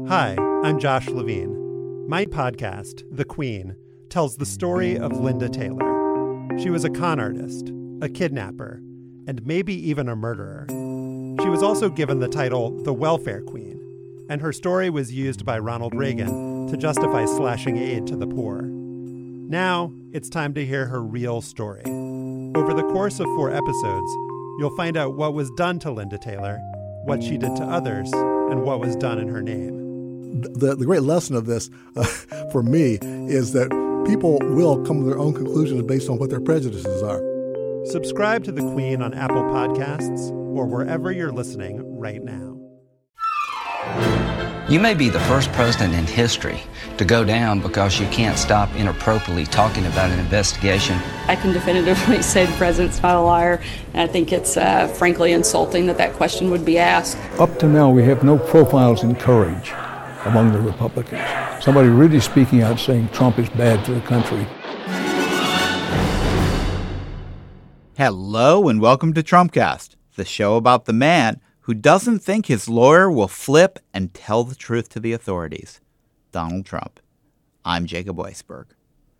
Hi, I'm Josh Levine. My podcast, The Queen, tells the story of Linda Taylor. She was a con artist, a kidnapper, and maybe even a murderer. She was also given the title the Welfare Queen, and her story was used by Ronald Reagan to justify slashing aid to the poor. Now, it's time to hear her real story. Over the course of 4 episodes, you'll find out what was done to Linda Taylor, what she did to others, and what was done in her name. The great lesson of this, for me, is that people will come to their own conclusions based on what their prejudices are. Subscribe to The Queen on Apple Podcasts or wherever you're listening right now. You may be the first president in history to go down because you can't stop inappropriately talking about an investigation. I can definitively say the president's not a liar, and I think it's frankly insulting that question would be asked. Up to now, we have no profiles in courage among the Republicans. Somebody really speaking out saying Trump is bad for the country. Hello and welcome to Trumpcast, the show about the man who doesn't think his lawyer will flip and tell the truth to the authorities, Donald Trump. I'm Jacob Weisberg.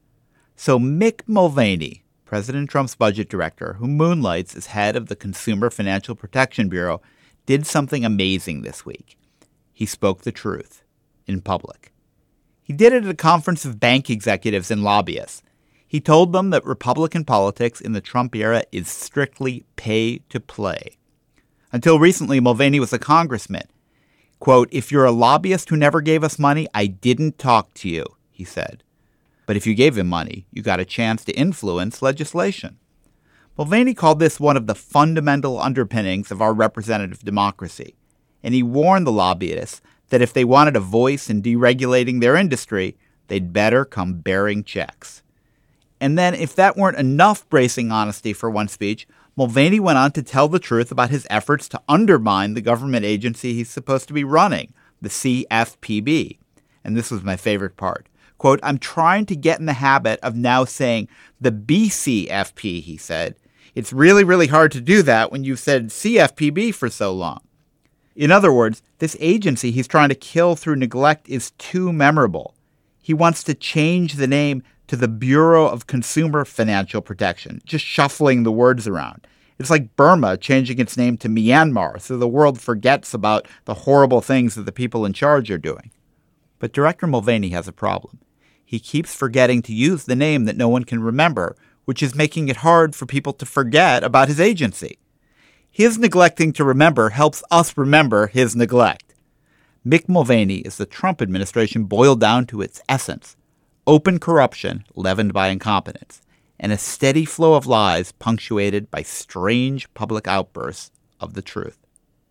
So Mick Mulvaney, President Trump's budget director, who moonlights as head of the Consumer Financial Protection Bureau, did something amazing this week. He spoke the truth in public. He did it at a conference of bank executives and lobbyists. He told them that Republican politics in the Trump era is strictly pay to play. Until recently, Mulvaney was a congressman. Quote, "If you're a lobbyist who never gave us money, I didn't talk to you," he said. But if you gave him money, you got a chance to influence legislation. Mulvaney called this one of the fundamental underpinnings of our representative democracy. And he warned the lobbyists that if they wanted a voice in deregulating their industry, they'd better come bearing checks. And then, if that weren't enough bracing honesty for one speech, Mulvaney went on to tell the truth about his efforts to undermine the government agency he's supposed to be running, the CFPB. And this was my favorite part. Quote, "I'm trying to get in the habit of now saying the BCFP," he said. "It's really, really hard to do that when you've said CFPB for so long." In other words, this agency he's trying to kill through neglect is too memorable. He wants to change the name to the Bureau of Consumer Financial Protection, just shuffling the words around. It's like Burma changing its name to Myanmar so the world forgets about the horrible things that the people in charge are doing. But Director Mulvaney has a problem. He keeps forgetting to use the name that no one can remember, which is making it hard for people to forget about his agency. His neglecting to remember helps us remember his neglect. Mick Mulvaney is the Trump administration boiled down to its essence: open corruption leavened by incompetence, and a steady flow of lies punctuated by strange public outbursts of the truth.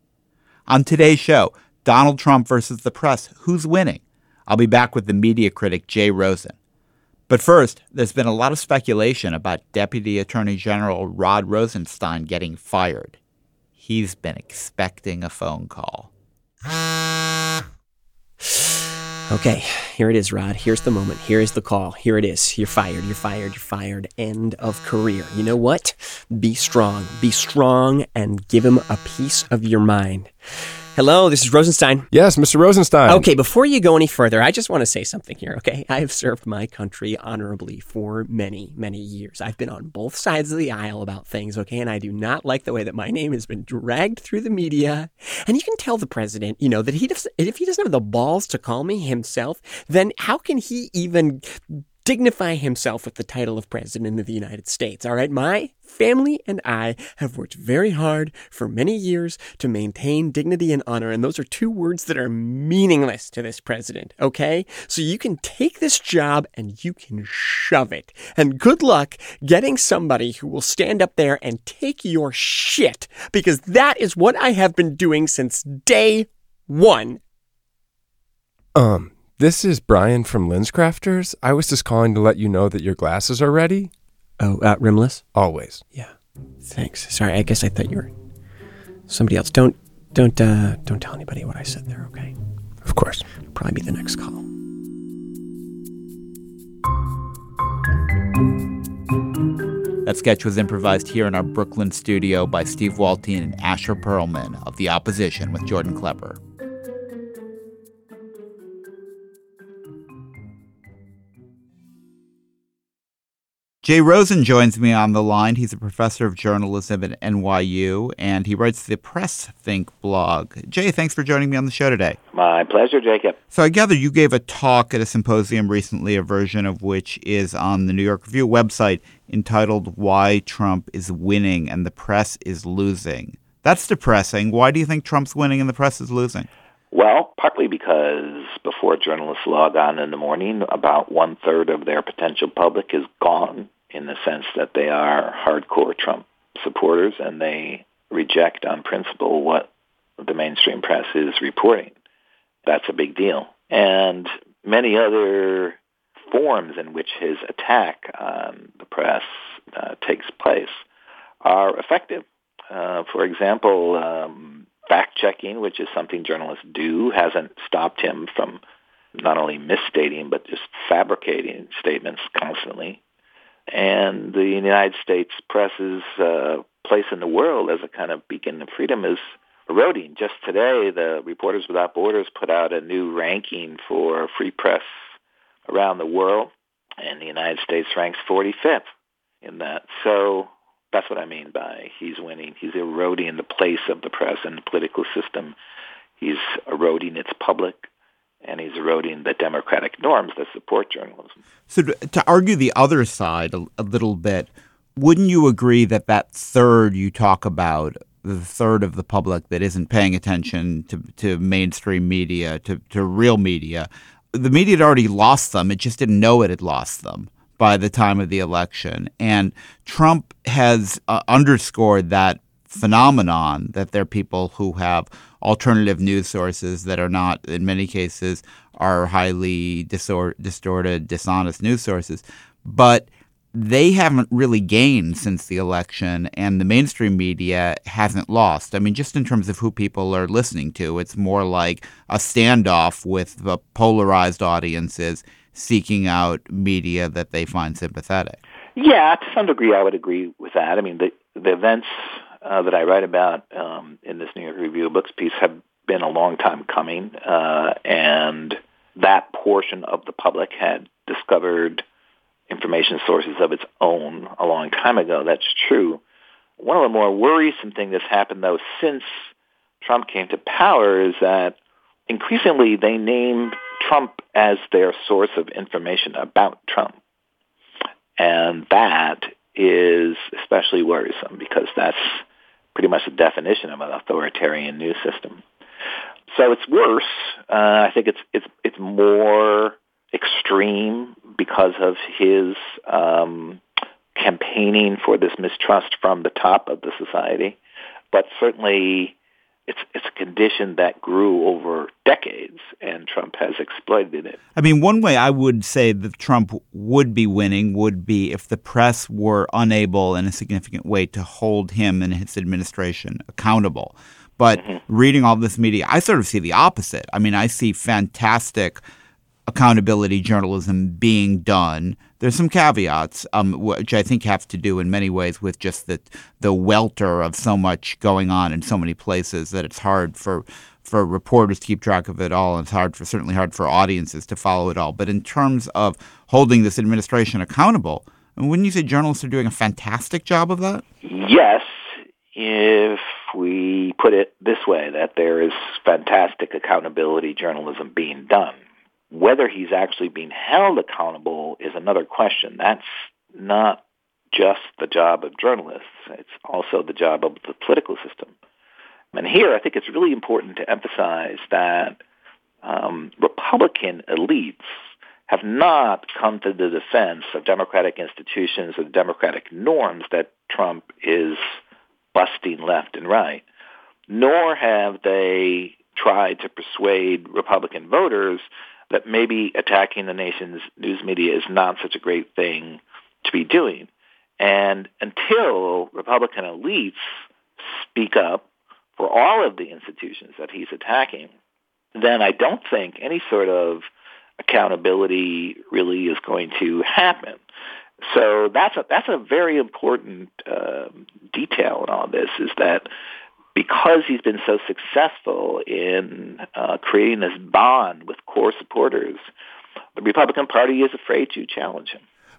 On today's show, Donald Trump versus the press, who's winning? I'll be back with the media critic Jay Rosen. But first, there's been a lot of speculation about Deputy Attorney General Rod Rosenstein getting fired. He's been expecting a phone call. Okay, here it is, Rod. Here's the moment. Here is the call. Here it is. You're fired. You're fired. You're fired. End of career. You know what? Be strong. Be strong and give him a piece of your mind. Hello, this is Rosenstein. Yes, Mr. Rosenstein. Okay, before you go any further, I just want to say something here, okay? I have served my country honorably for many, many years. I've been on both sides of the aisle about things, okay? And I do not like the way that my name has been dragged through the media. And you can tell the president, that if he doesn't have the balls to call me himself, then how can he even dignify himself with the title of President of the United States, all right? My family and I have worked very hard for many years to maintain dignity and honor, and those are 2 words that are meaningless to this president, okay? So you can take this job and you can shove it. And good luck getting somebody who will stand up there and take your shit, because that is what I have been doing since day one. This is Brian from LensCrafters. I was just calling to let you know that your glasses are ready. Oh, rimless? Always. Yeah. Thanks. Sorry, I guess I thought you were somebody else. Don't tell anybody what I said there, okay? Of course. It'll probably be the next call. That sketch was improvised here in our Brooklyn studio by Steve Waltien and Asher Perlman of The Opposition with Jordan Klepper. Jay Rosen joins me on the line. He's a professor of journalism at NYU, and he writes the Press Think blog. Jay, thanks for joining me on the show today. My pleasure, Jacob. So I gather you gave a talk at a symposium recently, a version of which is on the New York Review website, entitled Why Trump is Winning and the Press is Losing. That's depressing. Why do you think Trump's winning and the press is losing? Well, partly because before journalists log on in the morning, about one-third of their potential public is gone, in the sense that they are hardcore Trump supporters and they reject on principle what the mainstream press is reporting. That's a big deal. And many other forms in which his attack on the press takes place are effective. For example, fact-checking, which is something journalists do, hasn't stopped him from not only misstating but just fabricating statements constantly. And the United States press's place in the world as a kind of beacon of freedom is eroding. Just today, the Reporters Without Borders put out a new ranking for free press around the world, and the United States ranks 45th in that. So that's what I mean by he's winning. He's eroding the place of the press in the political system. He's eroding its public, and he's eroding the democratic norms that support journalism. So to argue the other side a little bit, wouldn't you agree that that third you talk about, the third of the public that isn't paying attention to mainstream media, to real media, the media had already lost them. It just didn't know it had lost them by the time of the election. And Trump has underscored that phenomenon that there are people who have alternative news sources that are not, in many cases, are highly distorted, dishonest news sources. But they haven't really gained since the election, and the mainstream media hasn't lost. I mean, just in terms of who people are listening to, it's more like a standoff with the polarized audiences seeking out media that they find sympathetic. Yeah, to some degree I would agree with that. I mean, the events that I write about in this New York Review of Books piece have been a long time coming, and that portion of the public had discovered information sources of its own a long time ago. That's true. One of the more worrisome things that's happened, though, since Trump came to power is that increasingly they named Trump as their source of information about Trump. And that is especially worrisome because that's pretty much the definition of an authoritarian news system. So it's worse. I think it's more extreme because of his campaigning for this mistrust from the top of the society. But certainly it's a condition that grew over decades, and Trump has exploited it. I mean, one way I would say that Trump would be winning would be if the press were unable in a significant way to hold him and his administration accountable. But reading all this media, I sort of see the opposite. I mean, I see fantastic accountability journalism being done. There's some caveats, which I think have to do in many ways with just the welter of so much going on in so many places that it's hard for reporters to keep track of it all, and it's certainly hard for audiences to follow it all. But in terms of holding this administration accountable, wouldn't you say journalists are doing a fantastic job of that? Yes, if we put it this way, that there is fantastic accountability journalism being done. Whether he's actually being held accountable is another question. That's not just the job of journalists. It's also the job of the political system. And here I think it's really important to emphasize that Republican elites have not come to the defense of democratic institutions or democratic norms that Trump is busting left and right, nor have they tried to persuade Republican voters that maybe attacking the nation's news media is not such a great thing to be doing. And until Republican elites speak up for all of the institutions that he's attacking, then I don't think any sort of accountability really is going to happen. So that's a very important detail in all this, is that because he's been so successful in creating this bond with core supporters, the Republican Party is afraid to challenge him.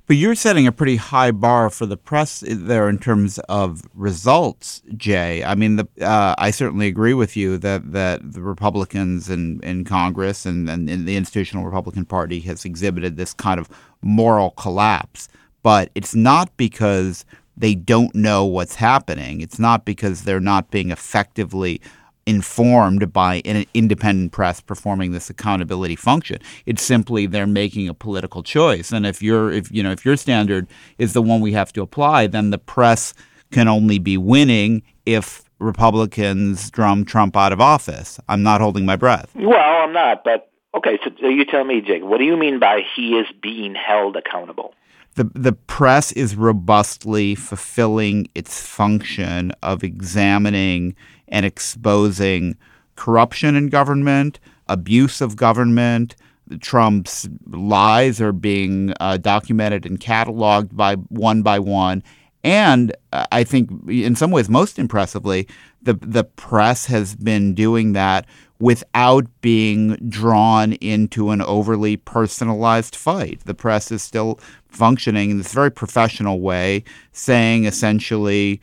But you're setting a pretty high bar for the press there in terms of results, Jay. I mean, I certainly agree with you that the Republicans in Congress and the institutional Republican Party has exhibited this kind of moral collapse. But it's not because they don't know what's happening. It's not because they're not being effectively informed by an independent press performing this accountability function. It's simply they're making a political choice. And if your standard is the one we have to apply, then the press can only be winning if Republicans drum Trump out of office. I'm not holding my breath. Well, I'm not, but okay, so you tell me, Jake, what do you mean by he is being held accountable? The press is robustly fulfilling its function of examining and exposing corruption in government, abuse of government. Trump's lies are being documented and cataloged by one. And I think in some ways most impressively, the press has been doing that without being drawn into an overly personalized fight. The press is still functioning in this very professional way, saying essentially,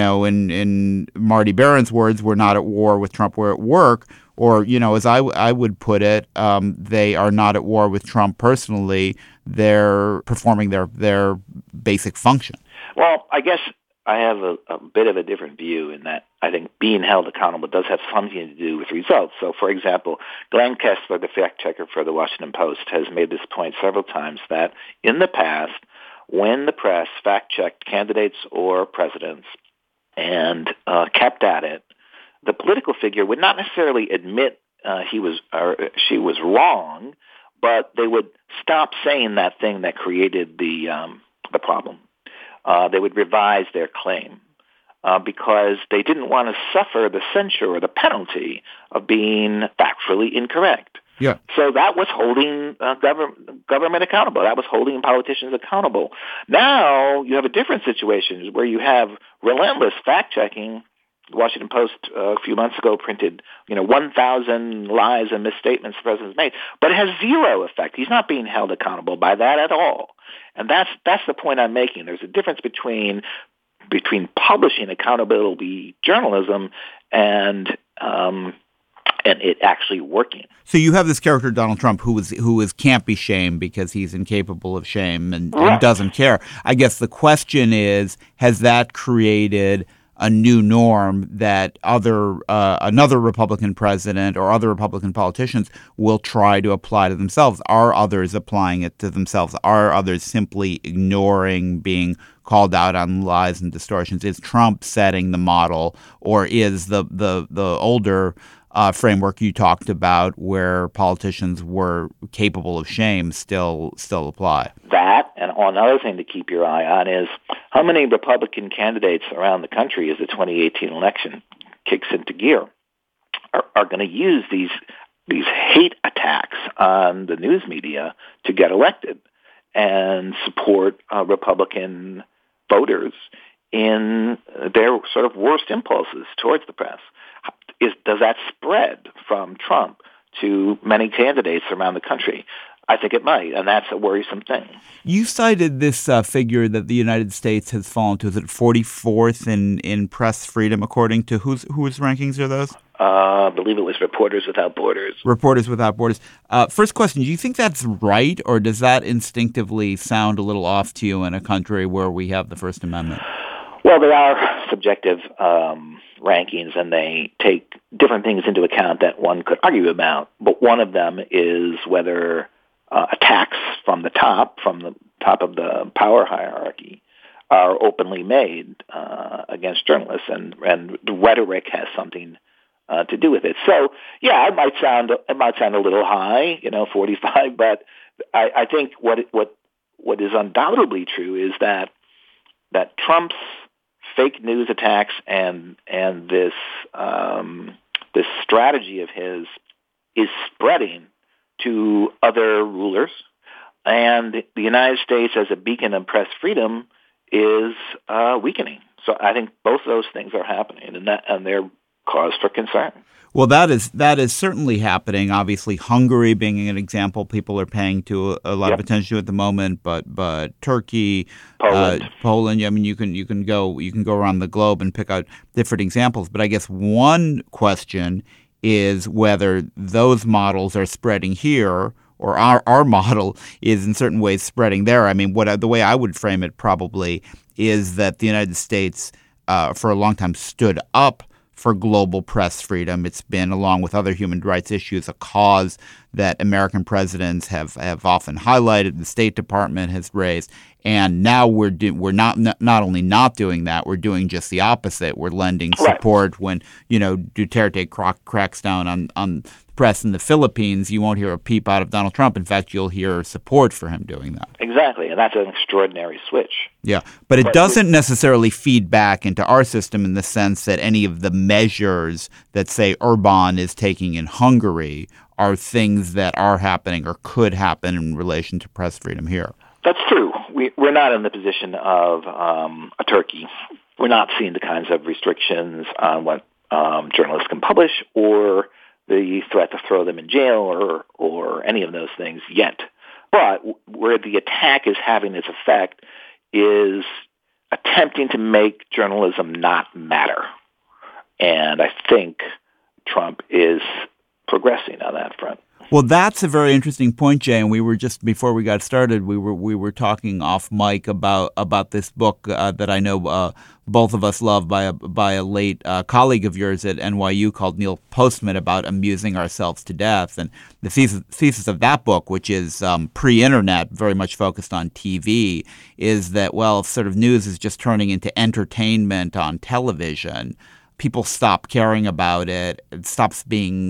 in Marty Barron's words, we're not at war with Trump, we're at work. Or, as I would put it, they are not at war with Trump personally. They're performing their basic function. Well, I guess I have a bit of a different view in that I think being held accountable does have something to do with results. So, for example, Glenn Kessler, the fact checker for the Washington Post, has made this point several times that in the past, when the press fact-checked candidates or presidents and kept at it, the political figure would not necessarily admit he was or she was wrong, but they would stop saying that thing that created the problem. They would revise their claim because they didn't want to suffer the censure or the penalty of being factually incorrect. Yeah. So that was holding government accountable. That was holding politicians accountable. Now you have a different situation where you have relentless fact-checking. The Washington Post a few months ago printed, 1,000 lies and misstatements the president's made, but it has zero effect. He's not being held accountable by that at all. And that's the point I'm making. There's a difference between publishing accountability journalism and it actually working. So you have this character, Donald Trump, who can't be shamed because he's incapable of shame and doesn't care. I guess the question is, has that created a new norm that another Republican president or other Republican politicians will try to apply to themselves? Are others applying it to themselves? Are others simply ignoring being called out on lies and distortions? Is Trump setting the model, or is the older framework you talked about, where politicians were capable of shame, still apply? That, and another thing to keep your eye on is how many Republican candidates around the country, as the 2018 election kicks into gear, are going to use these hate attacks on the news media to get elected and support Republican voters in their sort of worst impulses towards the press. Does that spread from Trump to many candidates around the country? I think it might, and that's a worrisome thing. You cited this figure that the United States has fallen to. Is it 44th in press freedom, according to whose rankings are those? I believe it was Reporters Without Borders. Reporters Without Borders. First question, do you think that's right, or does that instinctively sound a little off to you in a country where we have the First Amendment? Well, there are subjective rankings, and they take different things into account that one could argue about. But one of them is whether attacks from the top of the power hierarchy, are openly made against journalists, and the rhetoric has something to do with it. So, yeah, it might sound a little high, 45, but I think what is undoubtedly true is that Trump's fake news attacks and this strategy of his is spreading to other rulers, and the United States as a beacon of press freedom is weakening. So I think both those things are happening, and they're cause for concern. Well, that is certainly happening. Obviously, Hungary being an example, people are paying to a lot of attention to at the moment. But Turkey, Poland. I mean, you can go around the globe and pick out different examples. But I guess one question is whether those models are spreading here, or our model is in certain ways spreading there. I mean, the way I would frame it probably is that the United States, for a long time, stood up for global press freedom. It's been, along with other human rights issues, a cause that American presidents have often highlighted, the State Department has raised. And now we're not only not doing that, we're doing just the opposite. We're lending support when, Duterte cracks down on the press in the Philippines. You won't hear a peep out of Donald Trump. In fact, you'll hear support for him doing that. Exactly, and that's an extraordinary switch. Yeah, but it doesn't necessarily feed back into our system in the sense that any of the measures that, say, Orban is taking in Hungary are things that are happening or could happen in relation to press freedom here. That's true. We're not in the position of a Turkey. We're not seeing the kinds of restrictions on what journalists can publish or the threat to throw them in jail or any of those things yet. But where the attack is having its effect is attempting to make journalism not matter. And I think Trump is progressing on that front. Well, that's a very interesting point, Jay. And we were just, before we got started, we were talking off mic about this book that I know both of us love by a late colleague of yours at NYU called Neil Postman, about amusing ourselves to death. And the thesis of that book, which is pre-internet, very much focused on TV, is that, well, sort of news is just turning into entertainment on television. People stop caring about it. It stops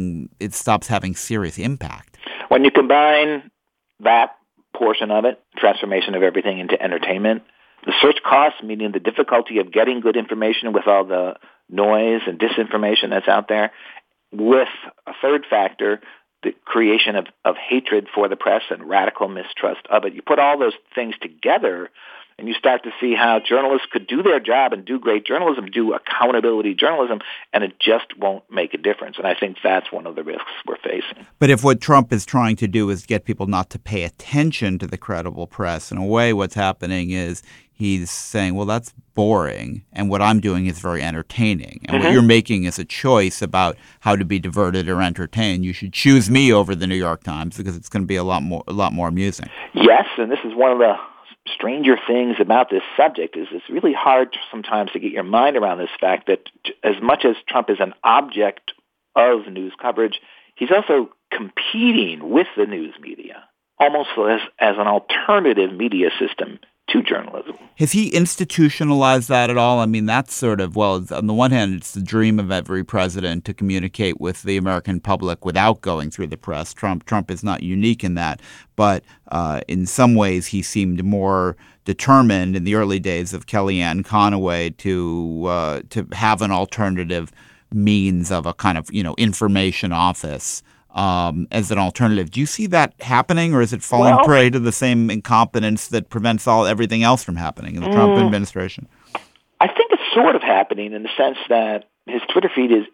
having serious impact. When you combine that portion of it, transformation of everything, into entertainment, the search costs, meaning the difficulty of getting good information with all the noise and disinformation that's out there, with a third factor, the creation of hatred for the press and radical mistrust of it. You put all those things together, and you start to see how journalists could do their job and do great journalism, do accountability journalism, and it just won't make a difference. And I think that's one of the risks we're facing. But if what Trump is trying to do is get people not to pay attention to the credible press, in a way what's happening is he's saying, well, that's boring, and what I'm doing is very entertaining. And what you're making is a choice about how to be diverted or entertained. You should choose me over the New York Times because it's going to be a lot more amusing. Yes, and this is one of the stranger things about this subject is it's really hard sometimes to get your mind around this fact that as much as Trump is an object of news coverage, he's also competing with the news media, almost as an alternative media system to journalism. Has he institutionalized that at all? I mean, that's sort of, well, on the one hand, it's the dream of every president to communicate with the American public without going through the press. Trump is not unique in that. But in some ways, he seemed more determined in the early days of Kellyanne Conway to have an alternative means of a kind of, information office as an alternative. Do you see that happening, or is it falling prey to the same incompetence that prevents everything else from happening in the Trump administration? I think it's sort of happening in the sense that his Twitter feed is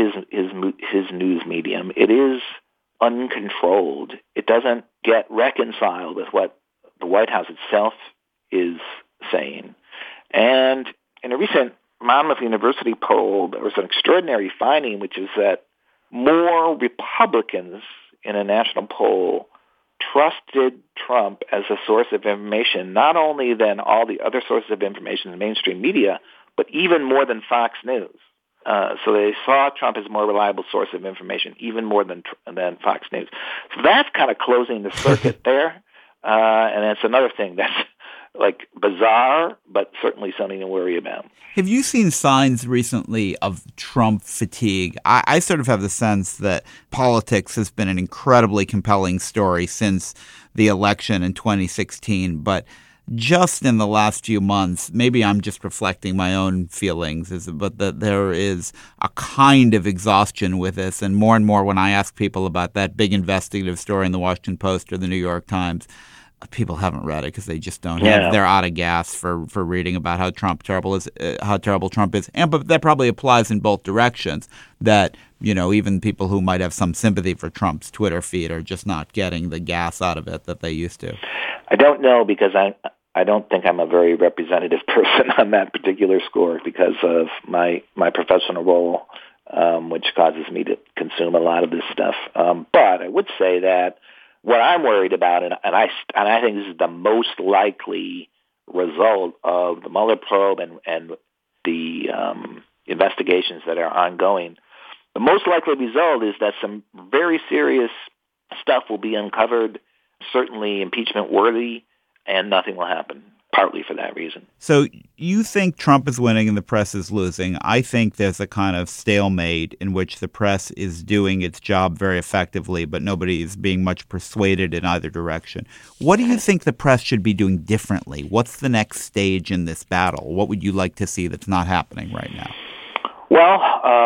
his news medium. It is uncontrolled. It doesn't get reconciled with what the White House itself is saying. And in a recent Monmouth University poll, there was an extraordinary finding, which is that more Republicans in a national poll trusted Trump as a source of information, not only than all the other sources of information in the mainstream media, but even more than Fox News. So they saw Trump as a more reliable source of information, even more than Fox News. So that's kind of closing the circuit there. And that's another thing that's like bizarre, but certainly something to worry about. Have you seen signs recently of Trump fatigue? I sort of have the sense that politics has been an incredibly compelling story since the election in 2016, but just in the last few months, maybe I'm just reflecting my own feelings, but that there is a kind of exhaustion with this. And more when I ask people about that big investigative story in the Washington Post or the New York Times, people haven't read it because they just don't have. They're out of gas for reading about how terrible Trump is, but that probably applies in both directions. That even people who might have some sympathy for Trump's Twitter feed are just not getting the gas out of it that they used to. I don't know, because I don't think I'm a very representative person on that particular score because of my professional role, which causes me to consume a lot of this stuff. But I would say that what I'm worried about, and I think this is the most likely result of the Mueller probe and the investigations that are ongoing, the most likely result is that some very serious stuff will be uncovered, certainly impeachment worthy, and nothing will happen, partly for that reason. So you think Trump is winning and the press is losing. I think there's a kind of stalemate in which the press is doing its job very effectively, but nobody is being much persuaded in either direction. What do you think the press should be doing differently? What's the next stage in this battle? What would you like to see that's not happening right now? Well,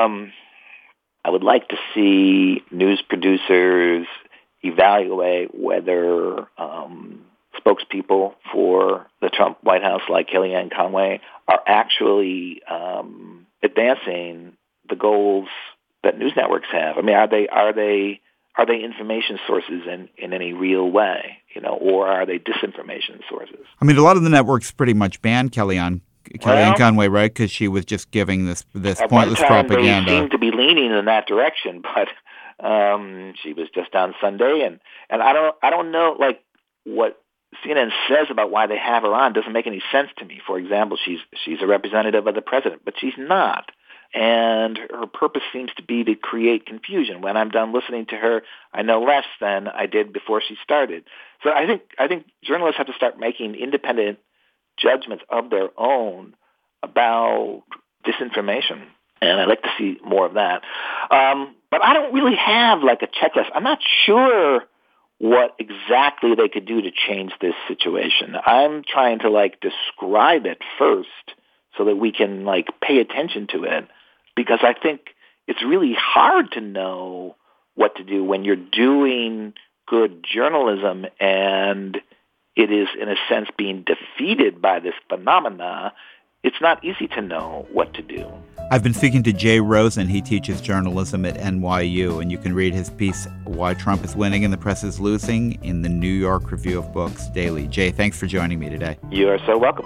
I would like to see news producers evaluate whether spokespeople for the Trump White House, like Kellyanne Conway, are actually advancing the goals that news networks have. I mean, are they information sources in any real way, or are they disinformation sources? I mean, a lot of the networks pretty much banned Kellyanne Conway, right? Because she was just giving this pointless propaganda. They seem to be leaning in that direction, but she was just on Sunday, and I don't know, like, what CNN says about why they have her on doesn't make any sense to me. For example, she's a representative of the president, but she's not. And her purpose seems to be to create confusion. When I'm done listening to her, I know less than I did before she started. So I think journalists have to start making independent judgments of their own about disinformation. And I'd like to see more of that. But I don't really have like a checklist. I'm not sure what exactly they could do to change this situation. I'm trying to describe it first so that we can pay attention to it, because I think it's really hard to know what to do when you're doing good journalism and it is in a sense being defeated by this phenomena. It's not easy to know what to do. I've been speaking to Jay Rosen. He teaches journalism at NYU, and you can read his piece, Why Trump is Winning and the Press is Losing, in the New York Review of Books daily. Jay, thanks for joining me today. You are so welcome.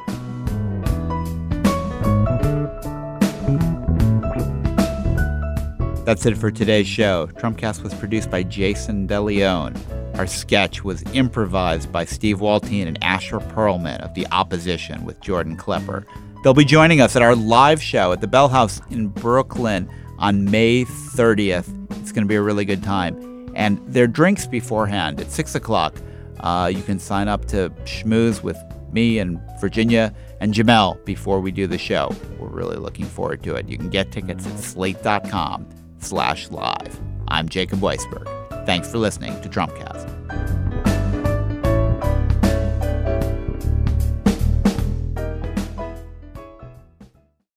That's it for today's show. Trumpcast was produced by Jason DeLeon. Our sketch was improvised by Steve Waltine and Asher Perlman of The Opposition with Jordan Klepper. They'll be joining us at our live show at the Bell House in Brooklyn on May 30th. It's going to be a really good time. And there are drinks beforehand at 6 o'clock. You can sign up to schmooze with me and Virginia and Jamel before we do the show. We're really looking forward to it. You can get tickets at slate.com/live. I'm Jacob Weisberg. Thanks for listening to Trumpcast.